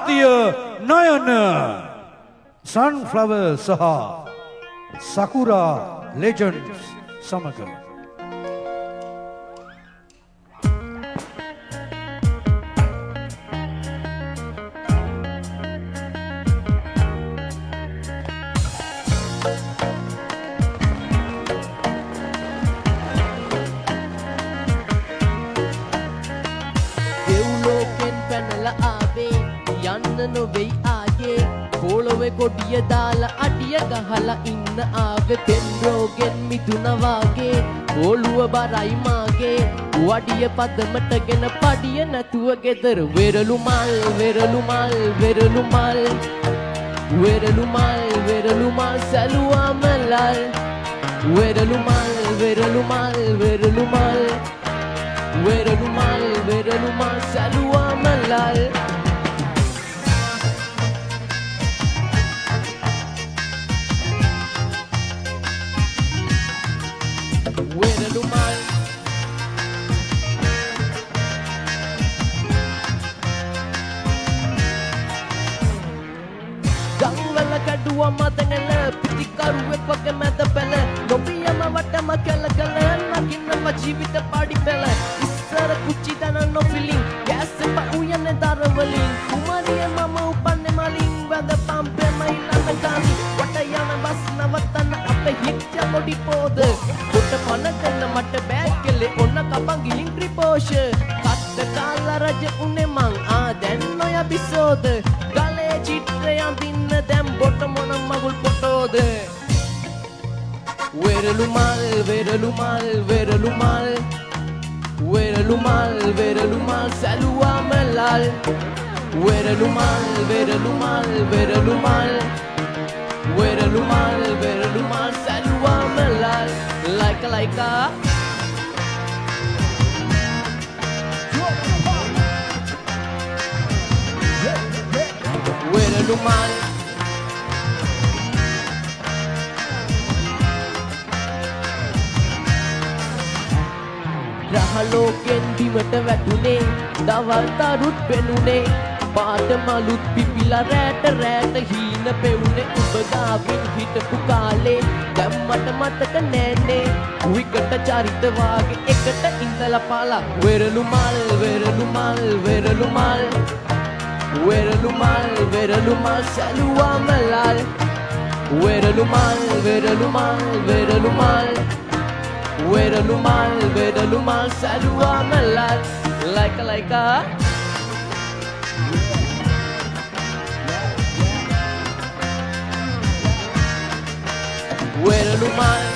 ආර්තිය නයන Sunflower සහ Sakura Legends සමග නොවෙයි ආයේ පොළොවේ කොඩිය දාලා අඩිය ගහලා ඉන්න ආවේ පෙන්රෝගෙන් මිදුණා වාගේ ඔළුව බරයි මාගේ වඩිය පදමටගෙන පඩිය නැතුව ගෙදර වෙරළු මල් වෙරළු මල් වෙරළු මල් වෙරළු මල් වෙරළු මල් සැලුවා මලල් වෙරළු මල් වෙරළු මල් වෙරළු මල් වෙරළු මල් වෙරළු මල් සැලුවා මලල් ගංවල කැඩුවා මතකල පිටිකරුවෙක් වගේ මැද පැල නොබියම වටම කැලකල නකින්නම ජීවිත පාඩි පැල ඉස්සර කුච්චි දන නොෆිලින් ගැස්සෙප උයන්නේ දරවලින් කුමාරිය මම උපන්නේ මලින් වැද පම්පේ මයිලන ගාමි වට යන බස් නවත්තන අපේ හිට්‍ය පොඩි පොද කොට පනකන්න මට බෑග් කෙලේ ඔන්න කපන් ගිහින් ත්‍රිපෝෂ කත්ත කාලා රජ උනේ මං දැන් නොය බිසෝද ගලේ චිත්‍රයන් දින්න දැන් බොට මොන මගුල් පොටෝද වෙරළු මල් වෙරළු මල් වෙරළු මල් වෙරළු මල් වෙරළු මල් සැලුවා මලල් වෙරළු මල් වෙරළු මල් වෙරළු මල් වෙරළු මල් වෙරළු මල් සැලුවා මලල් like වෙරළු මල් ග්‍රහලෝකෙන් බිමට වැටුනේ දවල් තරුත් පෙනුනේ පාට මලුත් පිපිලා රැට රැට හීන පෙවුනේ උඹ ගාවින් හිටපු කාලේ දැම්මට මතක නෑනේ විකට චරිත වාගේ එකට ඉඳලා පාලා වෙරළු මල් වෙරළු මල් වෙරළු මල් වෙරළු මල් වෙරළු මල් සැලුවා මලල් වෙරළු මල් වෙරළු මල් වෙරළු මල් වෙරළු මල් වෙරළු මල් සැලුවා මලල් like වෙරළු මල්